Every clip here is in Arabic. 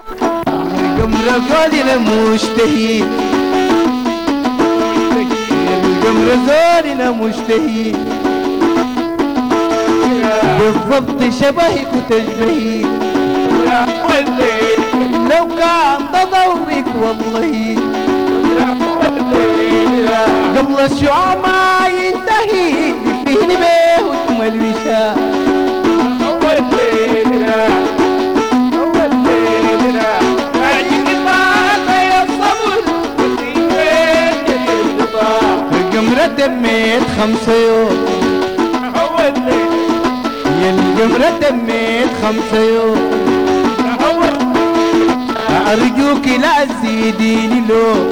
القمر قولنا مشتهي، القمر زورنا مشتهي، بالضبط شبهك وتشبهي، لو كان تضوك والله قبل الشعاع ما ينتهي فيني بيه وتمل وشاء. القمرة تميت 5 يوم، يا القمرة تميت 5 يوم، أرجوك لا تزيديني لو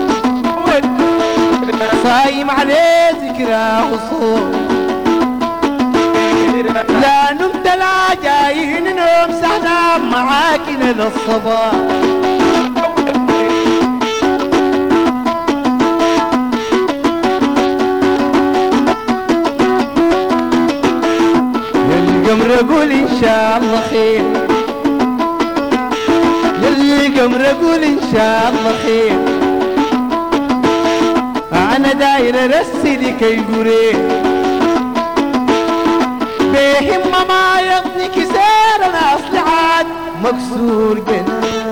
صايم عليه ذكرى وصوم، لا نمت لا جايين نوم سهنا معاك للصباح. يا القمر قول إن شاء الله خير، يا القمر قول إن شاء الله خير، أنا داير أرسلك القريب بهم ما يغنيك سير، أنا أصلي عاد مكسور جنان.